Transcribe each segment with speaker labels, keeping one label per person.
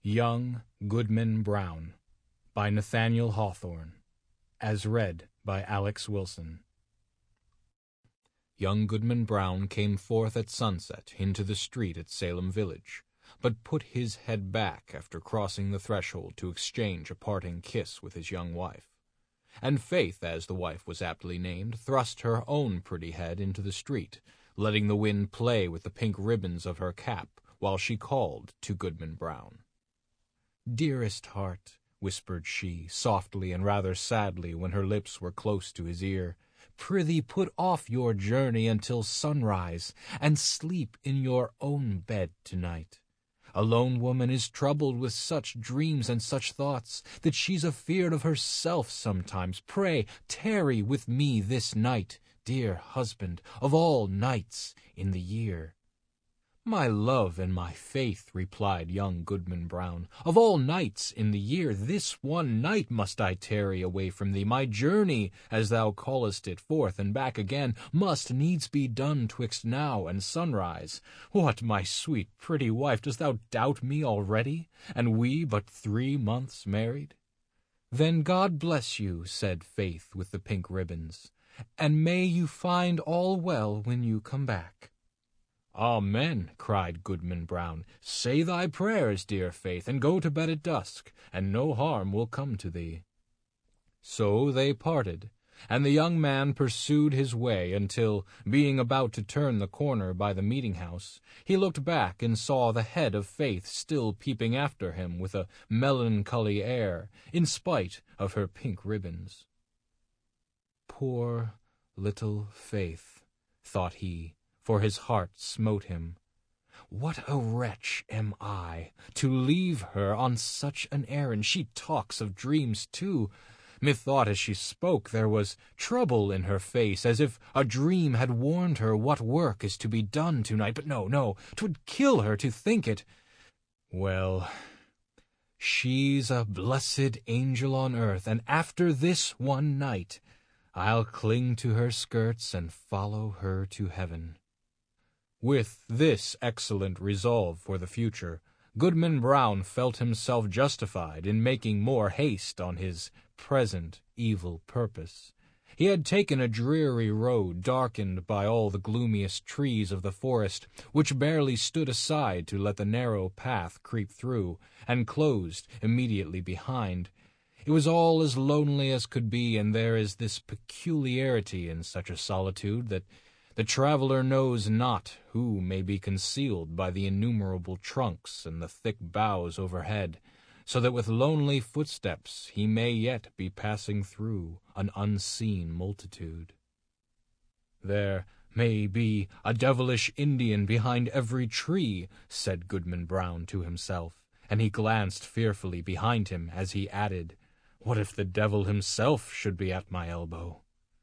Speaker 1: Young Goodman Brown by Nathaniel Hawthorne. As read by Alex Wilson. Young Goodman Brown came forth at sunset into the street at Salem Village, but put his head back after crossing the threshold to exchange a parting kiss with his young wife. And Faith, as the wife was aptly named, thrust her own pretty head into the street, letting the wind play with the pink ribbons of her cap while she called to Goodman Brown. "Dearest heart," whispered she, softly and rather sadly when her lips were close to his ear, "prithee put off your journey until sunrise, and sleep in your own bed tonight. A lone woman is troubled with such dreams and such thoughts that she's afeard of herself sometimes. Pray tarry with me this night, dear husband, of all nights in the year." "My love and my faith," replied young Goodman Brown, "of all nights in the year, this one night must I tarry away from thee. My journey, as thou callest it, forth and back again, must needs be done twixt now and sunrise. What, my sweet pretty wife, dost thou doubt me already, and we but 3 months married?" "Then God bless you," said Faith with the pink ribbons, "and may you find all well when you come back." "Amen," cried Goodman Brown. "Say thy prayers, dear Faith, and go to bed at dusk, and no harm will come to thee." So they parted, and the young man pursued his way until, being about to turn the corner by the meeting-house, he looked back and saw the head of Faith still peeping after him with a melancholy air, in spite of her pink ribbons. "Poor little Faith," thought he, for his heart smote him. "What a wretch am I, to leave her on such an errand! She talks of dreams, too. Methought as she spoke there was trouble in her face, as if a dream had warned her what work is to be done tonight. But no, 'twould kill her to think it. Well, she's a blessed angel on earth, and after this one night I'll cling to her skirts and follow her to heaven." With this excellent resolve for the future, Goodman Brown felt himself justified in making more haste on his present evil purpose. He had taken a dreary road, darkened by all the gloomiest trees of the forest, which barely stood aside to let the narrow path creep through, and closed immediately behind. It was all as lonely as could be, and there is this peculiarity in such a solitude that the traveler knows not who may be concealed by the innumerable trunks and the thick boughs overhead, so that with lonely footsteps he may yet be passing through an unseen multitude. "There may be a devilish Indian behind every tree," said Goodman Brown to himself, and he glanced fearfully behind him as he added, "What if the devil himself should be at my elbow?"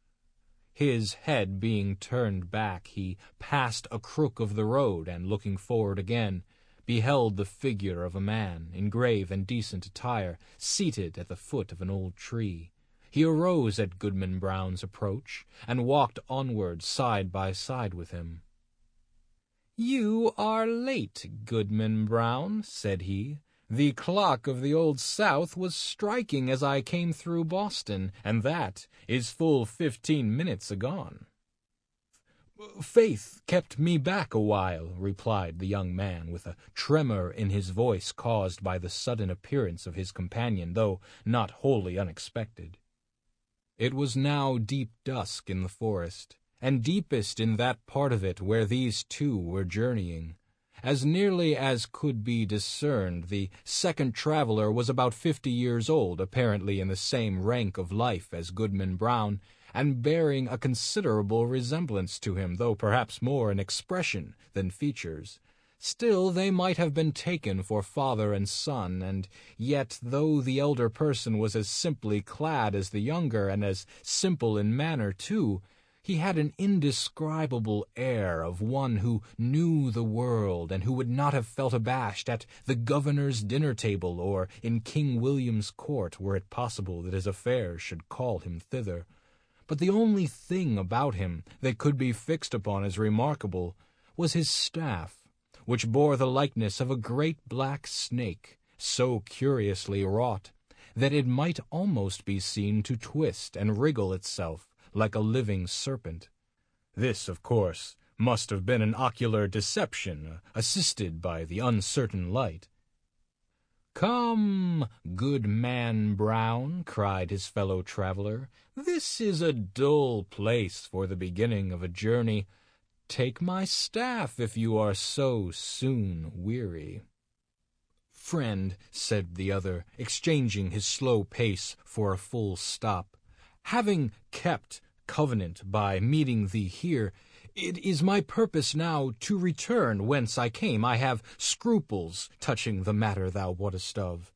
Speaker 1: His head being turned back, he passed a crook of the road, and looking forward again, beheld the figure of a man, in grave and decent attire, seated at the foot of an old tree. He arose at Goodman Brown's approach, and walked onward side by side with him. "You are late, Goodman Brown," said he. "The clock of the Old South was striking as I came through Boston, and that is full 15 minutes agone." "Faith kept me back a while," replied the young man, with a tremor in his voice caused by the sudden appearance of his companion, though not wholly unexpected. It was now deep dusk in the forest, and deepest in that part of it where these two were journeying. As nearly as could be discerned, the second traveler was about 50 years old, apparently in the same rank of life as Goodman Brown, and bearing a considerable resemblance to him, though perhaps more in expression than features. Still, they might have been taken for father and son, and yet, though the elder person was as simply clad as the younger, and as simple in manner too, he had an indescribable air of one who knew the world, and who would not have felt abashed at the governor's dinner-table or in King William's court, were it possible that his affairs should call him thither. But the only thing about him that could be fixed upon as remarkable was his staff, which bore the likeness of a great black snake, so curiously wrought, that it might almost be seen to twist and wriggle itself like a living serpent. This, of course, must have been an ocular deception, assisted by the uncertain light. "Come, good man Brown," cried his fellow traveler, "this is a dull place for the beginning of a journey. Take my staff if you are so soon weary." "Friend," said the other, exchanging his slow pace for a full stop, "having kept covenant by meeting thee here, it is my purpose now to return whence I came. I have scruples touching the matter thou wottest of."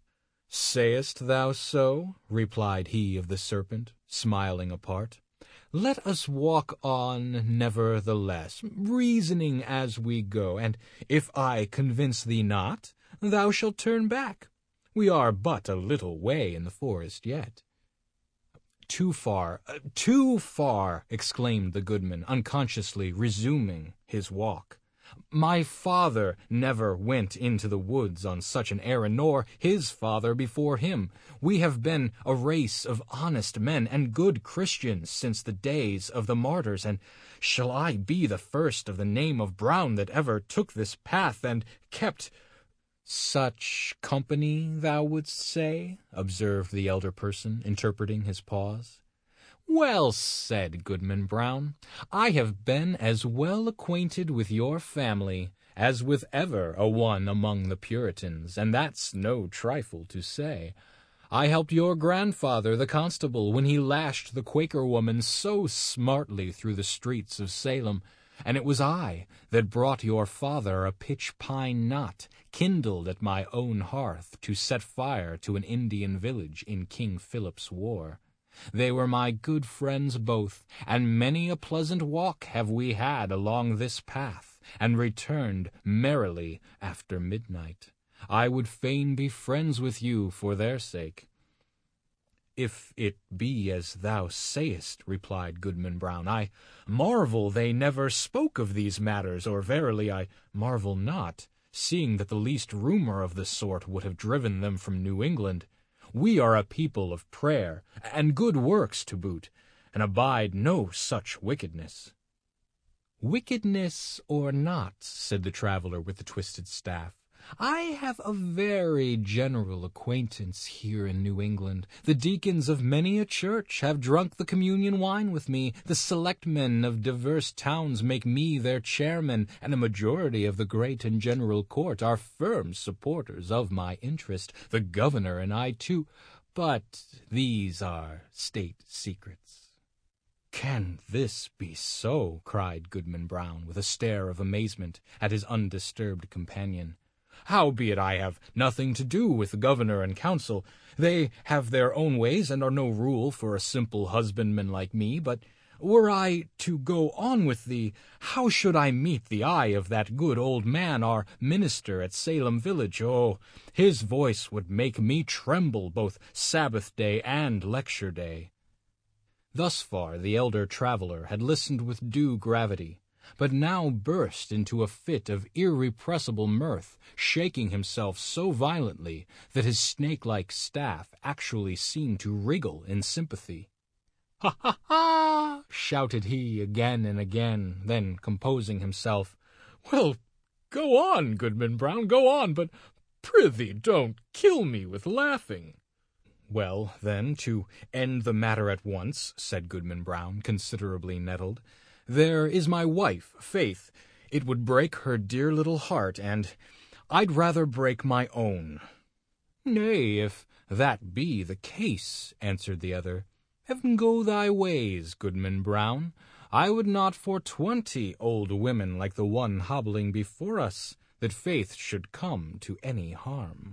Speaker 1: "Sayest thou so?" replied he of the serpent, smiling apart. "Let us walk on nevertheless, reasoning as we go, and if I convince thee not, thou shalt turn back. We are but a little way in the forest yet." "Too far, too far!" exclaimed the goodman, unconsciously resuming his walk. "My father never went into the woods on such an errand, nor his father before him. We have been a race of honest men and good Christians since the days of the martyrs, and shall I be the first of the name of Brown that ever took this path and kept—" "Such company, thou wouldst say?" observed the elder person, interpreting his pause. "Well said, Goodman Brown. I have been as well acquainted with your family as with ever a one among the Puritans, and that's no trifle to say. I helped your grandfather, the constable, when he lashed the Quaker woman so smartly through the streets of Salem, and it was I that brought your father a pitch-pine knot, kindled at my own hearth to set fire to an Indian village in King Philip's War. They were my good friends both, and many a pleasant walk have we had along this path, and returned merrily after midnight. I would fain be friends with you for their sake." "If it be as thou sayest," replied Goodman Brown, "I marvel they never spoke of these matters, or verily I marvel not, seeing that the least rumor of the sort would have driven them from New England. We are a people of prayer, and good works to boot, and abide no such wickedness." "Wickedness or not," said the traveler with the twisted staff, "I have a very general acquaintance here in New England. The deacons of many a church have drunk the communion wine with me. The selectmen of divers towns make me their chairman, and a majority of the great and general court are firm supporters of my interest. The governor and I too, but these are state secrets." "Can this be so?" cried Goodman Brown, with a stare of amazement at his undisturbed companion. "Howbeit I have nothing to do with the governor and council. They have their own ways and are no rule for a simple husbandman like me. But were I to go on with thee, how should I meet the eye of that good old man, our minister at Salem village? Oh, his voice would make me tremble both Sabbath day and lecture day." Thus far the elder traveler had listened with due gravity, but now burst into a fit of irrepressible mirth, shaking himself so violently that his snake-like staff actually seemed to wriggle in sympathy. "Ha, ha, ha!" shouted he again and again, then composing himself, "Well, go on, Goodman Brown, go on, but prithee don't kill me with laughing." "Well, then, to end the matter at once," said Goodman Brown, considerably nettled, "there is my wife, Faith. It would break her dear little heart, and I'd rather break my own." "Nay, if that be the case," answered the other, "heaven go thy ways, Goodman Brown. I would not for 20 old women like the one hobbling before us that Faith should come to any harm."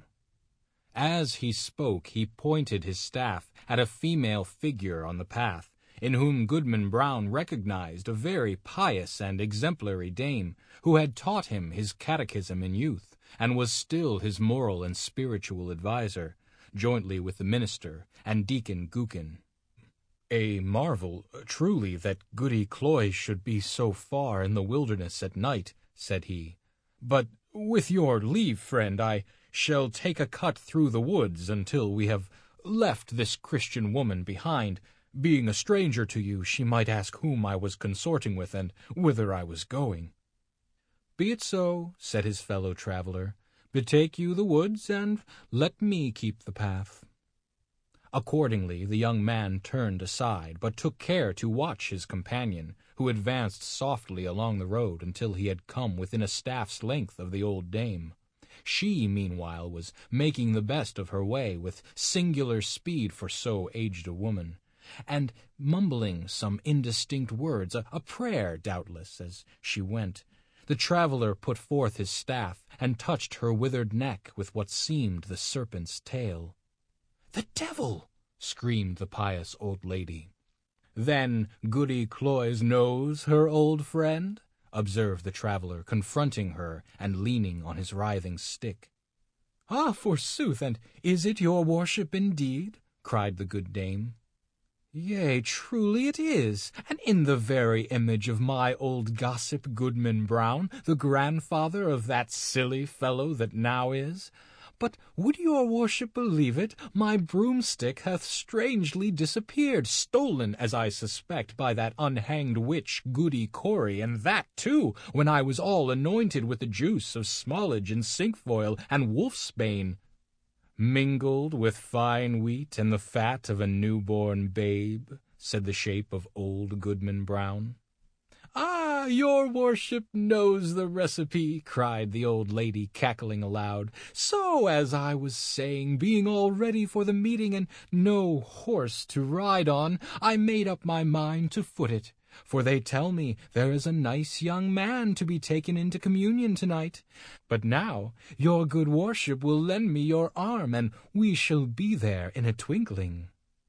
Speaker 1: As he spoke, he pointed his staff at a female figure on the path, in whom Goodman Brown recognized a very pious and exemplary dame, who had taught him his catechism in youth, and was still his moral and spiritual adviser, jointly with the minister and Deacon Gookin. "A marvel, truly, that Goody Cloy should be so far in the wilderness at night," said he. "But with your leave, friend, I shall take a cut through the woods until we have left this Christian woman behind. Being a stranger to you, she might ask whom I was consorting with and whither I was going." "Be it so," said his fellow traveller. "Betake you the woods, and let me keep the path." Accordingly, the young man turned aside, but took care to watch his companion, who advanced softly along the road until he had come within a staff's length of the old dame. She, meanwhile, was making the best of her way with singular speed for so aged a woman, and mumbling some indistinct words, a prayer, doubtless, as she went. The traveller put forth his staff and touched her withered neck with what seemed the serpent's tail. "The devil!" screamed the pious old lady. "Then Goody Cloyes knows her old friend?" observed the traveller, confronting her and leaning on his writhing stick. "Ah, forsooth, and is it your worship indeed?" cried the good dame. "Yea, truly it is, and in the very image of my old gossip Goodman Brown, the grandfather of that silly fellow that now is. But would your worship believe it, my broomstick hath strangely disappeared, stolen, as I suspect, by that unhanged witch Goody Cory, and that, too, when I was all anointed with the juice of smallage and cinquefoil and wolfsbane, mingled with fine wheat and the fat of a newborn babe," said the shape of old Goodman Brown. "Ah, your worship knows the recipe," cried the old lady, cackling aloud. "So, as I was saying, being all ready for the meeting and no horse to ride on, I made up my mind to foot it. For they tell me there is a nice young man to be taken into communion tonight. But now your good worship will lend me your arm, and we shall be there in a twinkling."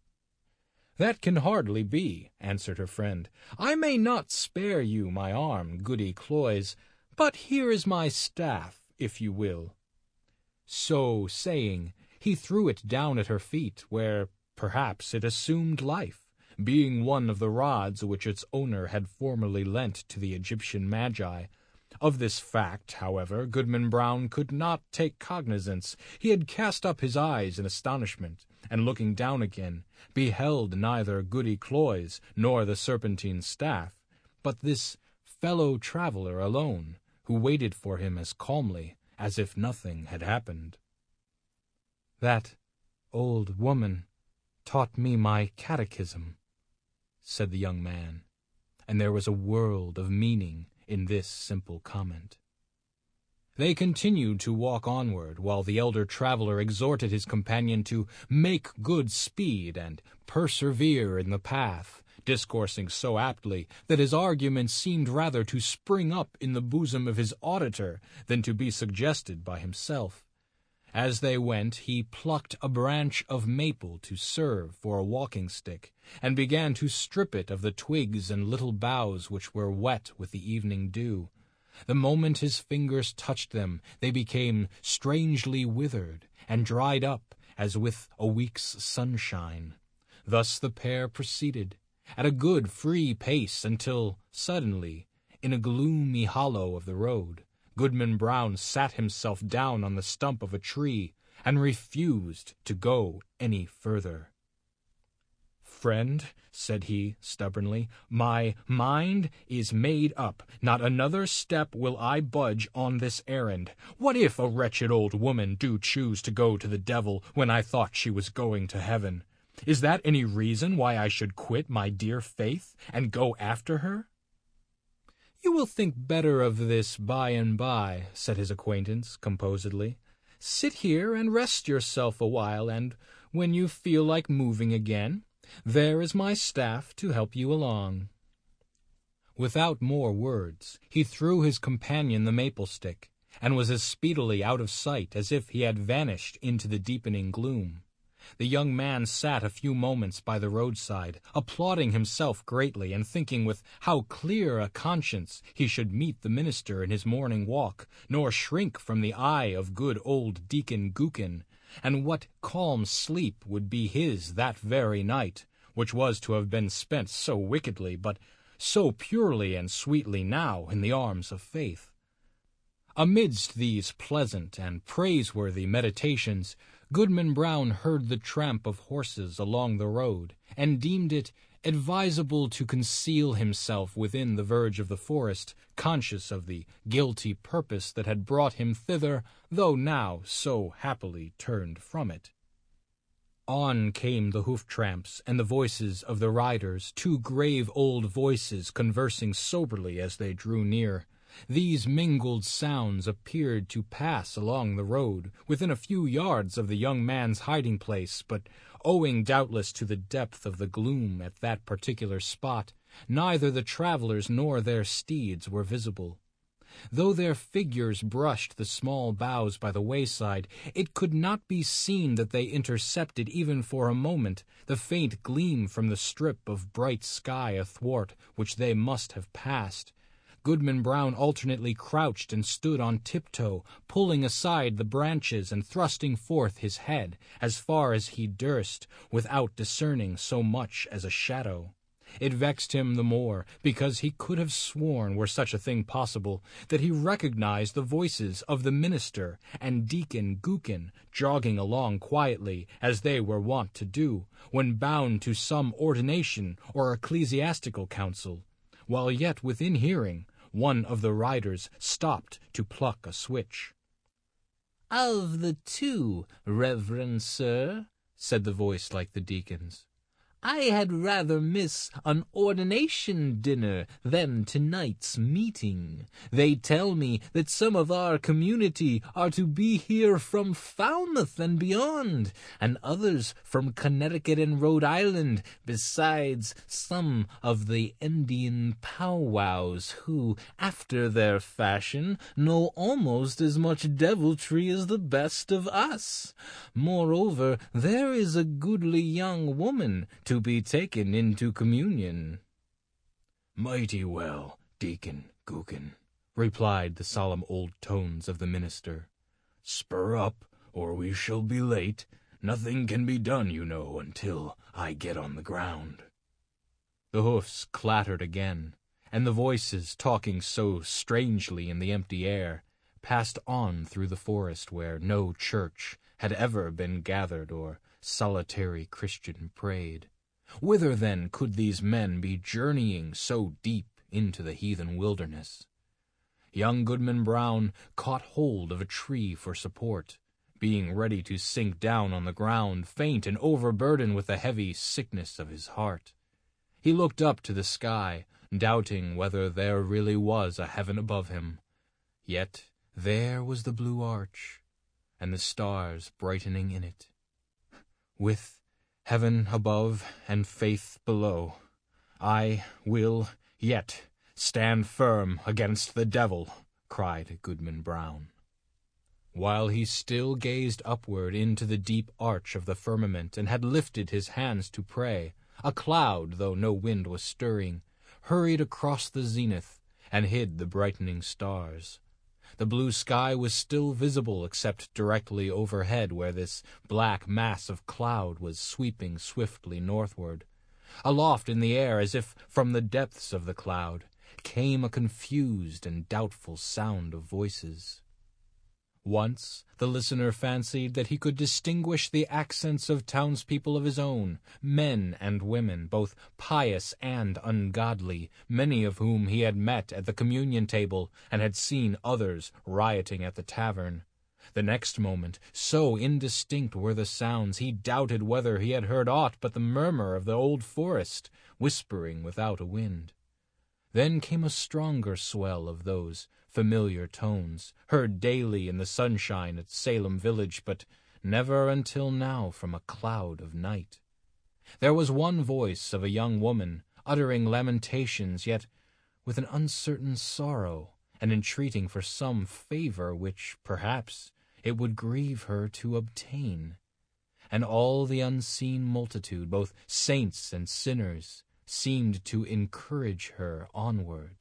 Speaker 1: "That can hardly be," answered her friend. "I may not spare you my arm, Goody Cloyes, but here is my staff, if you will." So saying, he threw it down at her feet, where perhaps it assumed life, being one of the rods which its owner had formerly lent to the Egyptian magi. Of this fact, however, Goodman Brown could not take cognizance. He had cast up his eyes in astonishment, and looking down again, beheld neither Goody Cloyes nor the serpentine staff, but this fellow traveller alone, who waited for him as calmly as if nothing had happened. "That old woman taught me my catechism," said the young man, and there was a world of meaning in this simple comment. They continued to walk onward, while the elder traveller exhorted his companion to make good speed and persevere in the path, discoursing so aptly that his arguments seemed rather to spring up in the bosom of his auditor than to be suggested by himself. As they went, he plucked a branch of maple to serve for a walking-stick, and began to strip it of the twigs and little boughs which were wet with the evening dew. The moment his fingers touched them, they became strangely withered and dried up as with a week's sunshine. Thus the pair proceeded, at a good free pace, until suddenly, in a gloomy hollow of the road, Goodman Brown sat himself down on the stump of a tree and refused to go any further. "Friend," said he stubbornly, "my mind is made up. Not another step will I budge on this errand. What if a wretched old woman do choose to go to the devil when I thought she was going to heaven? Is that any reason why I should quit my dear faith and go after her?" "You will think better of this by and by," said his acquaintance composedly. "Sit here and rest yourself a while, and when you feel like moving again, there is my staff to help you along." Without more words, he threw his companion the maple stick, and was as speedily out of sight as if he had vanished into the deepening gloom. The young man sat a few moments by the roadside, applauding himself greatly, and thinking with how clear a conscience he should meet the minister in his morning walk, nor shrink from the eye of good old Deacon Gookin, and what calm sleep would be his that very night, which was to have been spent so wickedly, but so purely and sweetly now in the arms of faith. Amidst these pleasant and praiseworthy meditations, Goodman Brown heard the tramp of horses along the road, and deemed it advisable to conceal himself within the verge of the forest, conscious of the guilty purpose that had brought him thither, though now so happily turned from it. On came the hoof-tramps and the voices of the riders, two grave old voices conversing soberly as they drew near. These mingled sounds appeared to pass along the road, within a few yards of the young man's hiding-place, but owing doubtless to the depth of the gloom at that particular spot, neither the travelers nor their steeds were visible. Though their figures brushed the small boughs by the wayside, it could not be seen that they intercepted even for a moment the faint gleam from the strip of bright sky athwart which they must have passed. Goodman Brown alternately crouched and stood on tiptoe, pulling aside the branches and thrusting forth his head as far as he durst, without discerning so much as a shadow. It vexed him the more, because he could have sworn, were such a thing possible, that he recognized the voices of the minister and Deacon Gookin jogging along quietly, as they were wont to do, when bound to some ordination or ecclesiastical council, while yet within hearing, one of the riders stopped to pluck a switch.
Speaker 2: "Of the two, reverend sir," said the voice like the deacon's, "I had rather miss an ordination dinner than tonight's meeting. They tell me that some of our community are to be here from Falmouth and beyond, and others from Connecticut and Rhode Island, besides some of the Indian powwows who, after their fashion, know almost as much deviltry as the best of us. Moreover, there is a goodly young woman to be taken into communion."
Speaker 1: "Mighty well, Deacon Gookin," replied the solemn old tones of the minister. "Spur up, or we shall be late. Nothing can be done, you know, until I get on the ground." The hoofs clattered again, and the voices, talking so strangely in the empty air, passed on through the forest where no church had ever been gathered or solitary Christian prayed. Whither, then, could these men be journeying so deep into the heathen wilderness? Young Goodman Brown caught hold of a tree for support, being ready to sink down on the ground, faint and overburdened with the heavy sickness of his heart. He looked up to the sky, doubting whether there really was a heaven above him. Yet there was the blue arch, and the stars brightening in it. With heaven above and faith below, I will yet stand firm against the devil, cried Goodman Brown. While he still gazed upward into the deep arch of the firmament and had lifted his hands to pray, a cloud, though no wind was stirring, hurried across the zenith and hid the brightening stars. The blue sky was still visible except directly overhead where this black mass of cloud was sweeping swiftly northward. Aloft in the air, as if from the depths of the cloud, came a confused and doubtful sound of voices. Once the listener fancied that he could distinguish the accents of townspeople of his own, men and women, both pious and ungodly, many of whom he had met at the communion table and had seen others rioting at the tavern. The next moment, so indistinct were the sounds, he doubted whether he had heard aught but the murmur of the old forest, whispering without a wind. Then came a stronger swell of those familiar tones, heard daily in the sunshine at Salem village, but never until now from a cloud of night. There was one voice of a young woman, uttering lamentations, yet with an uncertain sorrow, and entreating for some favor which, perhaps, it would grieve her to obtain. And all the unseen multitude, both saints and sinners, seemed to encourage her onward.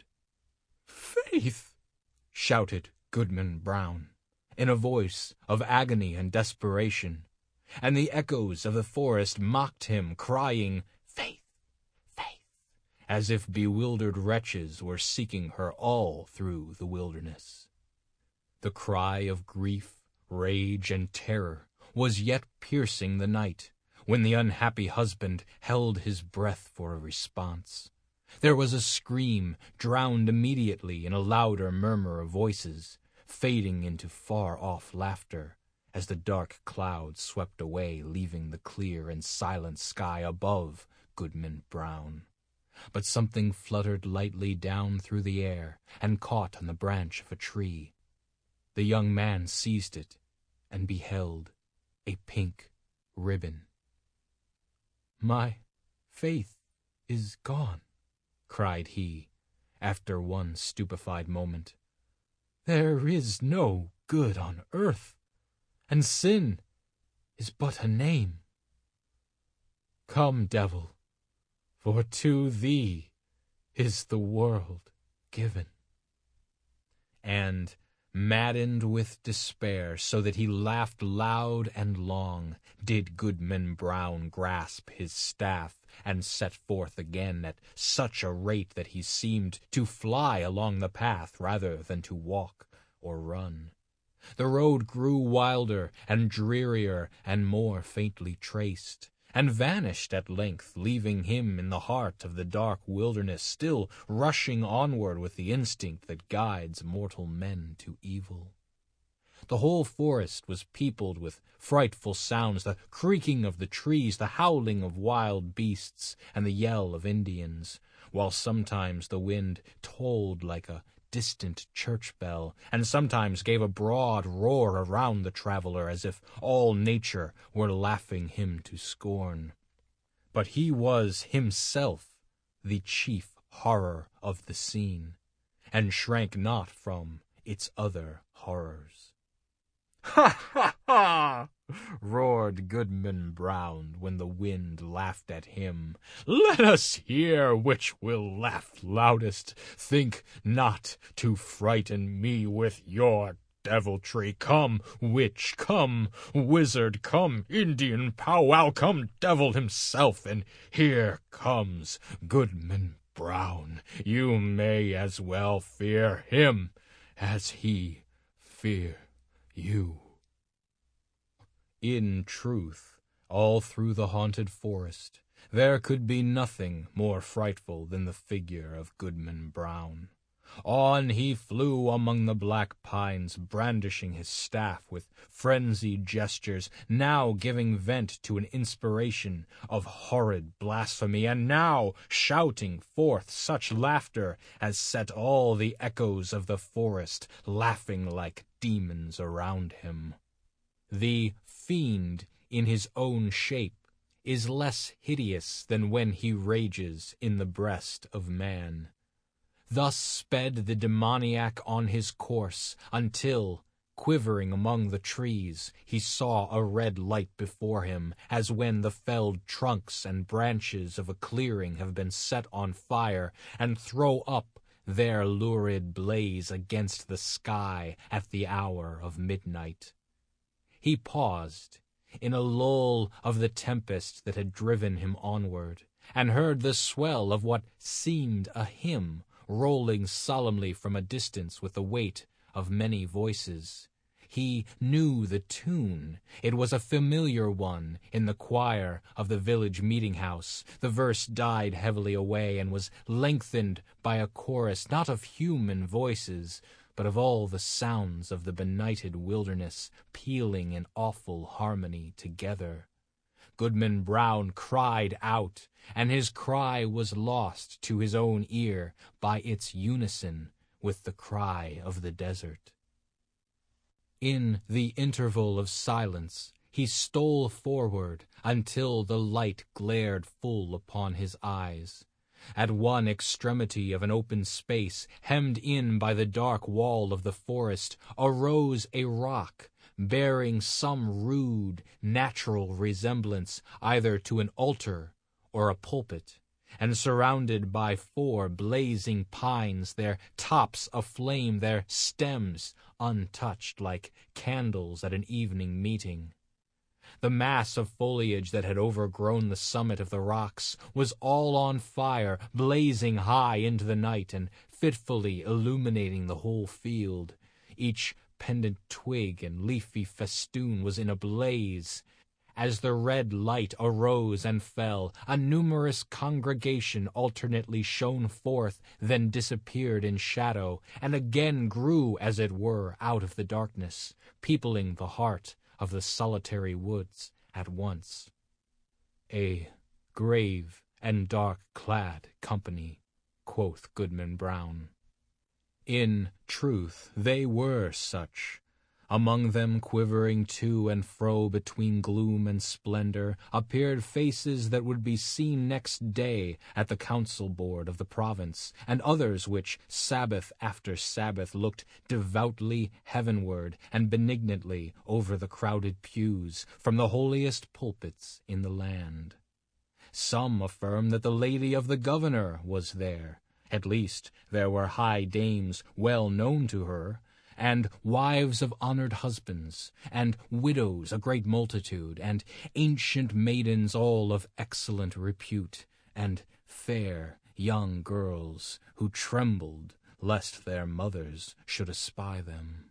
Speaker 1: "Faith!" shouted Goodman Brown, in a voice of agony and desperation, and the echoes of the forest mocked him, crying, "Faith! Faith!" as if bewildered wretches were seeking her all through the wilderness. The cry of grief, rage, and terror was yet piercing the night, when the unhappy husband held his breath for a response. There was a scream, drowned immediately in a louder murmur of voices, fading into far-off laughter, as the dark clouds swept away, leaving the clear and silent sky above Goodman Brown. But something fluttered lightly down through the air and caught on the branch of a tree. The young man seized it and beheld a pink ribbon. "My faith is gone," cried he, after one stupefied moment. "There is no good on earth, and sin is but a name. Come, devil, for to thee is the world given." And, maddened with despair, so that he laughed loud and long, did Goodman Brown grasp his staff and set forth again at such a rate that he seemed to fly along the path rather than to walk or run. The road grew wilder and drearier and more faintly traced, and vanished at length, leaving him in the heart of the dark wilderness, still rushing onward with the instinct that guides mortal men to evil. The whole forest was peopled with frightful sounds, the creaking of the trees, the howling of wild beasts, and the yell of Indians, while sometimes the wind tolled like a distant church bell, and sometimes gave a broad roar around the traveler, as if all nature were laughing him to scorn. But he was himself the chief horror of the scene, and shrank not from its other horrors. "Ha, ha, ha!" roared Goodman Brown, when the wind laughed at him. "Let us hear which will laugh loudest. Think not to frighten me with your deviltry. Come, witch, come, wizard, come, Indian powwow, come, devil himself, and here comes Goodman Brown. You may as well fear him as he fear you." In truth, all through the haunted forest, there could be nothing more frightful than the figure of Goodman Brown. On he flew among the black pines, brandishing his staff with frenzied gestures, now giving vent to an inspiration of horrid blasphemy, and now shouting forth such laughter as set all the echoes of the forest laughing like demons around him. The fiend in his own shape is less hideous than when he rages in the breast of man. Thus sped the demoniac on his course, until, quivering among the trees, he saw a red light before him, as when the felled trunks and branches of a clearing have been set on fire, and throw up their lurid blaze against the sky at the hour of midnight. He paused, in a lull of the tempest that had driven him onward, and heard the swell of what seemed a hymn rolling solemnly from a distance with the weight of many voices. He knew the tune. It was a familiar one in the choir of the village meeting-house. The verse died heavily away and was lengthened by a chorus not of human voices, but of all the sounds of the benighted wilderness pealing in awful harmony together. Goodman Brown cried out, and his cry was lost to his own ear by its unison with the cry of the desert. In the interval of silence, he stole forward until the light glared full upon his eyes. At one extremity of an open space, hemmed in by the dark wall of the forest, arose a rock, bearing some rude, natural resemblance either to an altar or a pulpit, and surrounded by 4 blazing pines, their tops aflame, their stems untouched like candles at an evening meeting. The mass of foliage that had overgrown the summit of the rocks was all on fire, blazing high into the night and fitfully illuminating the whole field. Each pendant twig and leafy festoon was in a blaze. As the red light arose and fell, a numerous congregation alternately shone forth, then disappeared in shadow, and again grew, as it were, out of the darkness, peopling the heart of the solitary woods at once. A grave and dark-clad company, quoth Goodman Brown. In truth, they were such. Among them, quivering to and fro between gloom and splendor, appeared faces that would be seen next day at the council board of the province, and others which, Sabbath after Sabbath, looked devoutly heavenward and benignantly over the crowded pews from the holiest pulpits in the land. Some affirm that the lady of the governor was there. At least, there were high dames well known to her, and wives of honored husbands, and widows a great multitude, and ancient maidens all of excellent repute, and fair young girls who trembled lest their mothers should espy them.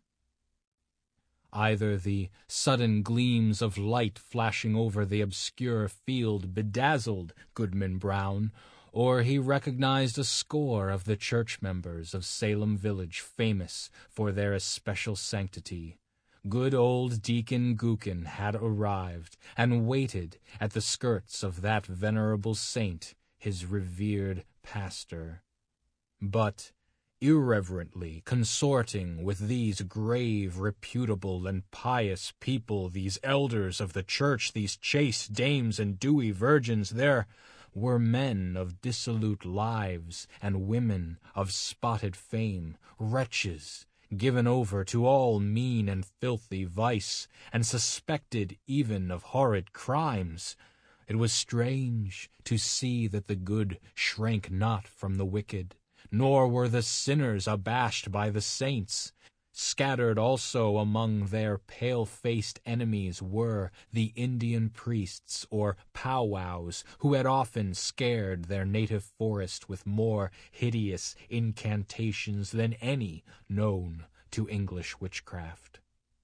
Speaker 1: Either the sudden gleams of light flashing over the obscure field bedazzled Goodman Brown, or he recognized a score of the church members of Salem village famous for their especial sanctity. Good old Deacon Gookin had arrived, and waited at the skirts of that venerable saint, his revered pastor. But, irreverently consorting with these grave, reputable, and pious people, these elders of the church, these chaste dames and dewy virgins, there were men of dissolute lives and women of spotted fame, wretches given over to all mean and filthy vice, and suspected even of horrid crimes. It was strange to see that the good shrank not from the wicked, nor were the sinners abashed by the saints. Scattered also among their pale-faced enemies were the Indian priests or powwows, who had often scared their native forest with more hideous incantations than any known to English witchcraft.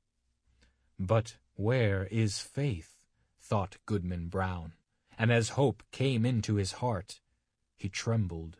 Speaker 1: But where is faith? Thought Goodman Brown, and as hope came into his heart, he trembled.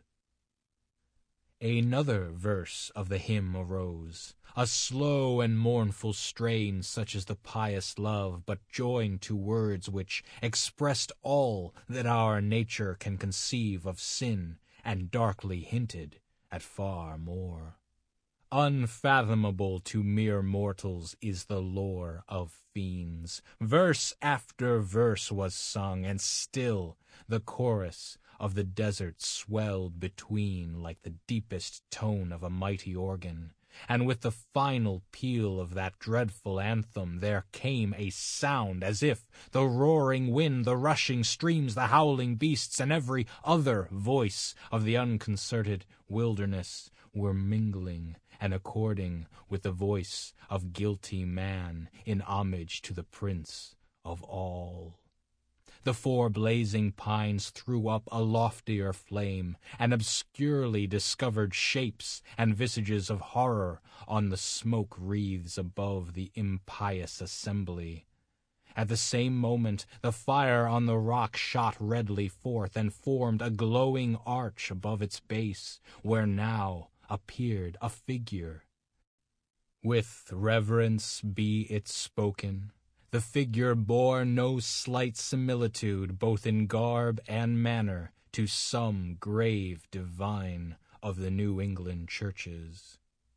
Speaker 1: Another verse of the hymn arose, a slow and mournful strain such as the pious love, but joined to words which expressed all that our nature can conceive of sin, and darkly hinted at far more. Unfathomable to mere mortals is the lore of fiends. Verse after verse was sung, and still the chorus of the desert swelled between like the deepest tone of a mighty organ, and with the final peal of that dreadful anthem there came a sound as if the roaring wind, the rushing streams, the howling beasts, and every other voice of the unconcerted wilderness were mingling and according with the voice of guilty man in homage to the Prince of all. The four blazing pines threw up a loftier flame, and obscurely discovered shapes and visages of horror on the smoke wreaths above the impious assembly. At the same moment the fire on the rock shot redly forth, and formed a glowing arch above its base, where now appeared a figure. With reverence be it spoken, the figure bore no slight similitude, both in garb and manner, to some grave divine of the New England churches.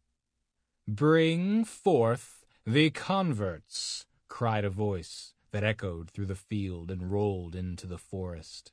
Speaker 1: "Bring forth the converts," cried a voice that echoed through the field and rolled into the forest.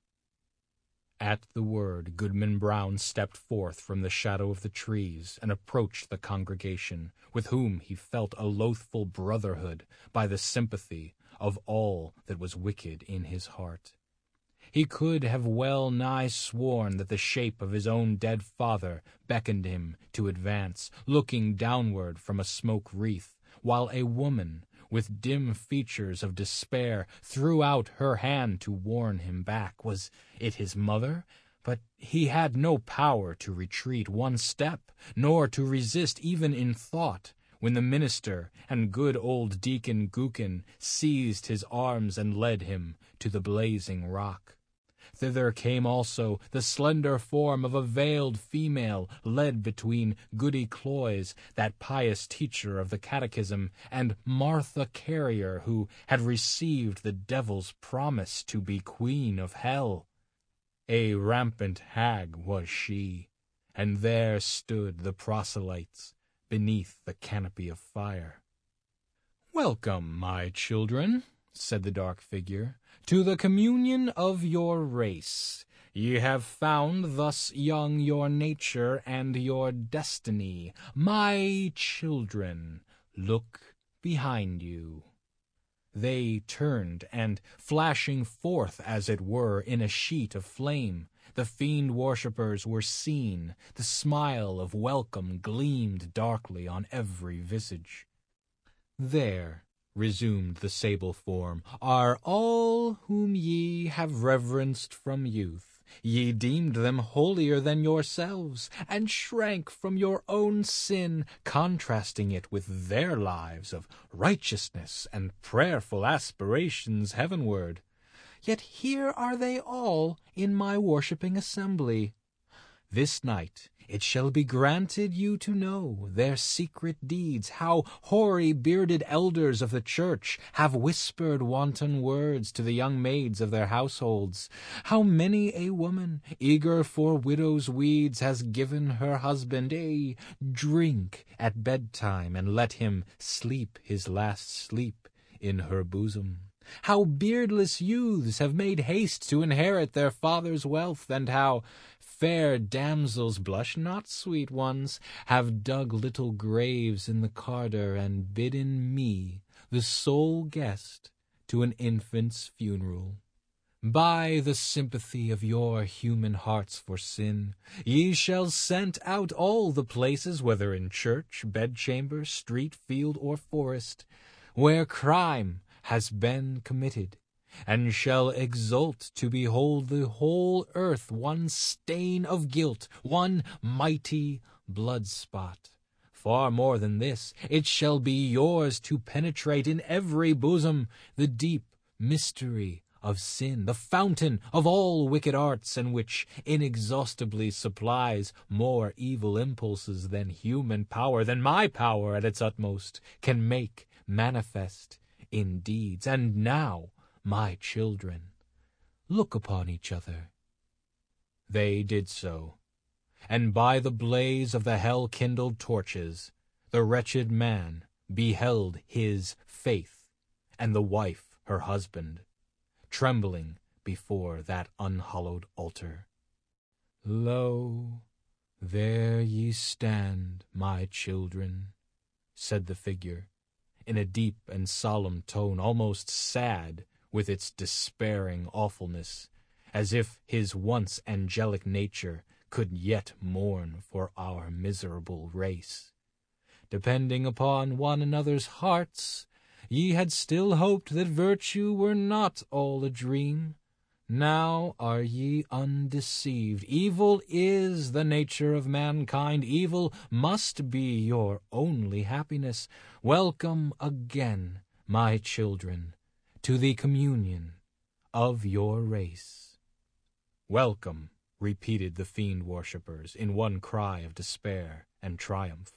Speaker 1: At the word, Goodman Brown stepped forth from the shadow of the trees and approached the congregation, with whom he felt a loathful brotherhood by the sympathy of all that was wicked in his heart. He could have well nigh sworn that the shape of his own dead father beckoned him to advance, looking downward from a smoke wreath, while a woman, with dim features of despair, threw out her hand to warn him back. Was it his mother? But he had no power to retreat one step, nor to resist even in thought, when the minister and good old Deacon Gookin seized his arms and led him to the blazing rock. Thither came also the slender form of a veiled female, led between Goody Cloyes, that pious teacher of the catechism, and Martha Carrier, who had received the devil's promise to be queen of hell. A rampant hag was she, and there stood the proselytes beneath the canopy of fire. "Welcome, my children," said the dark figure, "to the communion of your race. Ye have found thus young your nature and your destiny. My children, look behind you." They turned, and, flashing forth as it were in a sheet of flame, the fiend-worshippers were seen. The smile of welcome gleamed darkly on every visage. "There," resumed the sable form, "are all whom ye have reverenced from youth. Ye deemed them holier than yourselves, and shrank from your own sin, contrasting it with their lives of righteousness and prayerful aspirations heavenward. Yet here are they all in my worshipping assembly. This night it shall be granted you to know their secret deeds, how hoary bearded elders of the church have whispered wanton words to the young maids of their households, how many a woman, eager for widow's weeds, has given her husband a drink at bedtime and let him sleep his last sleep in her bosom. How beardless youths have made haste to inherit their father's wealth, and how fair damsels, blush not, sweet ones, have dug little graves in the carder and bidden me, the sole guest, to an infant's funeral. By the sympathy of your human hearts for sin, ye shall scent out all the places, whether in church, bedchamber, street, field, or forest, where crime has been committed, and shall exult to behold the whole earth one stain of guilt, one mighty blood spot. Far more than this, it shall be yours to penetrate in every bosom the deep mystery of sin, the fountain of all wicked arts, and which inexhaustibly supplies more evil impulses than human power, than my power at its utmost, can make manifest in deeds. And now, my children, look upon each other." They did so, and by the blaze of the hell-kindled torches, the wretched man beheld his faith, and the wife her husband, trembling before that unhallowed altar. "Lo, there ye stand, my children," said the figure, in a deep and solemn tone, almost sad with its despairing awfulness, as if his once angelic nature could yet mourn for our miserable race. "Depending upon one another's hearts, ye had still hoped that virtue were not all a dream. Now are ye undeceived. Evil is the nature of mankind. Evil must be your only happiness. Welcome again, my children, to the communion of your race." "Welcome," repeated the fiend-worshippers in one cry of despair and triumph.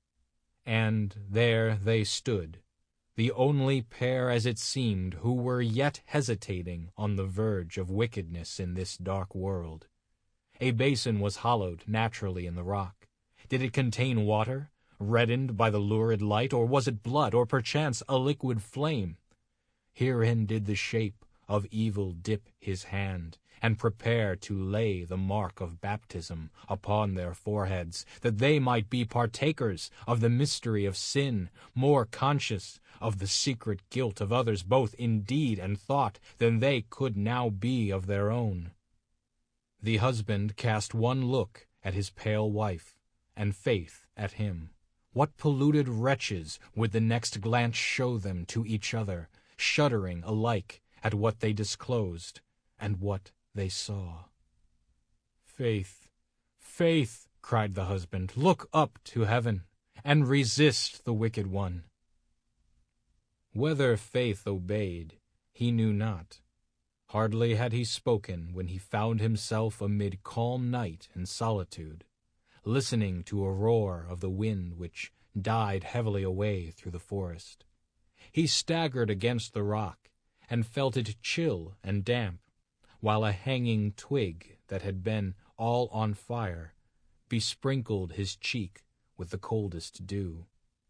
Speaker 1: And there they stood, the only pair, as it seemed, who were yet hesitating on the verge of wickedness in this dark world. A basin was hollowed naturally in the rock. Did it contain water, reddened by the lurid light, or was it blood, or perchance a liquid flame? Herein did the shape of evil dip his hand, and prepare to lay the mark of baptism upon their foreheads, that they might be partakers of the mystery of sin, more conscious of the secret guilt of others, both in deed and thought, than they could now be of their own. The husband cast one look at his pale wife, and Faith at him. What polluted wretches would the next glance show them to each other, shuddering alike at what they disclosed and what they saw. "Faith, Faith," cried the husband, "look up to heaven. and resist the wicked one. Whether Faith obeyed, he knew not. Hardly had he spoken when he found himself amid calm night and solitude, listening to a roar of the wind which died heavily away through the forest. He staggered against the rock, and felt it chill and damp, while a hanging twig that had been all on fire besprinkled his cheek with the coldest dew.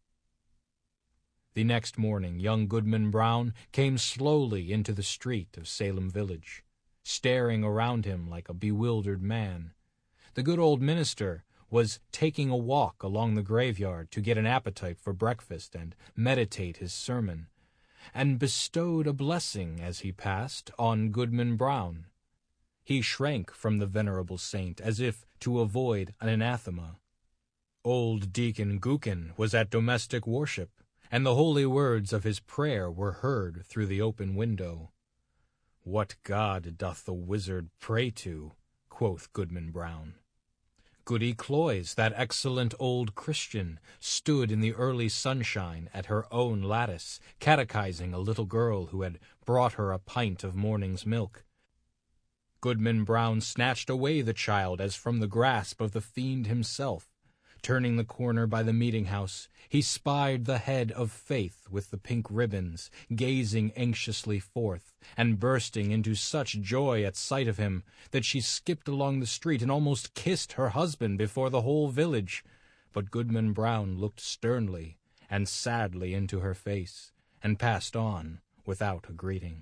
Speaker 1: The next morning young Goodman Brown came slowly into the street of Salem village, staring around him like a bewildered man. The good old minister was taking a walk along the graveyard to get an appetite for breakfast and meditate his sermon, and bestowed a blessing as he passed on Goodman Brown. He shrank from the venerable saint as if to avoid an anathema. Old Deacon Gookin was at domestic worship, and the holy words of his prayer were heard through the open window. "What God doth the wizard pray to?" quoth Goodman Brown. Goody Cloyes, that excellent old Christian, stood in the early sunshine at her own lattice, catechizing a little girl who had brought her a pint of morning's milk. Goodman Brown snatched away the child as from the grasp of the fiend himself. Turning the corner by the meeting-house, he spied the head of Faith with the pink ribbons, gazing anxiously forth, and bursting into such joy at sight of him that she skipped along the street and almost kissed her husband before the whole village. But Goodman Brown looked sternly and sadly into her face, and passed on without a greeting.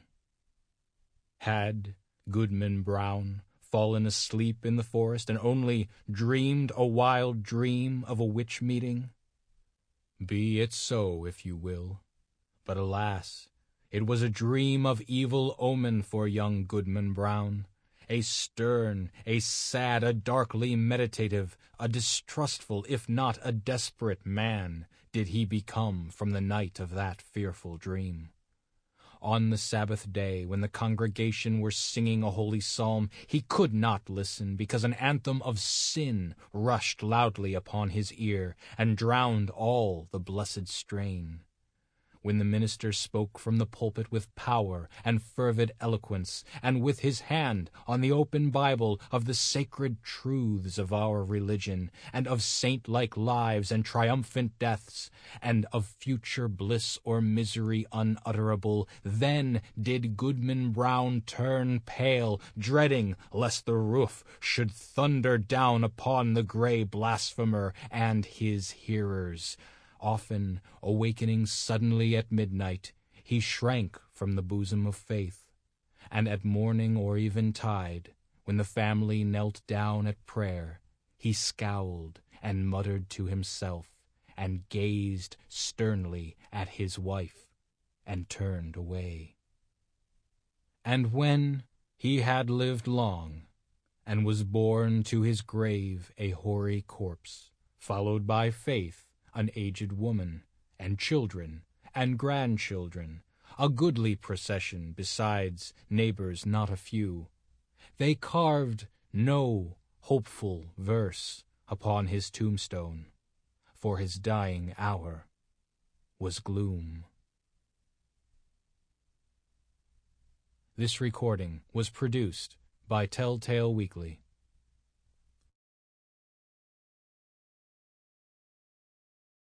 Speaker 1: Had Goodman Brown fallen asleep in the forest and only dreamed a wild dream of a witch meeting? Be it so, if you will. But alas, it was a dream of evil omen for young Goodman Brown. A stern, a sad, a darkly meditative, a distrustful, if not a desperate man did he become from the night of that fearful dream. On the Sabbath day, when the congregation were singing a holy psalm, he could not listen, because an anthem of sin rushed loudly upon his ear and drowned all the blessed strain. When the minister spoke from the pulpit with power and fervid eloquence, and with his hand on the open Bible of the sacred truths of our religion, and of saint-like lives and triumphant deaths, and of future bliss or misery unutterable, then did Goodman Brown turn pale, dreading lest the roof should thunder down upon the gray blasphemer and his hearers. Often, awakening suddenly at midnight, he shrank from the bosom of Faith, and at morning or eventide, when the family knelt down at prayer, he scowled and muttered to himself, and gazed sternly at his wife, and turned away. And when he had lived long, and was borne to his grave a hoary corpse, followed by Faith, an aged woman, and children, and grandchildren, a goodly procession besides neighbors not a few, they carved no hopeful verse upon his tombstone, for his dying hour was gloom. This recording was produced by Telltale Weekly.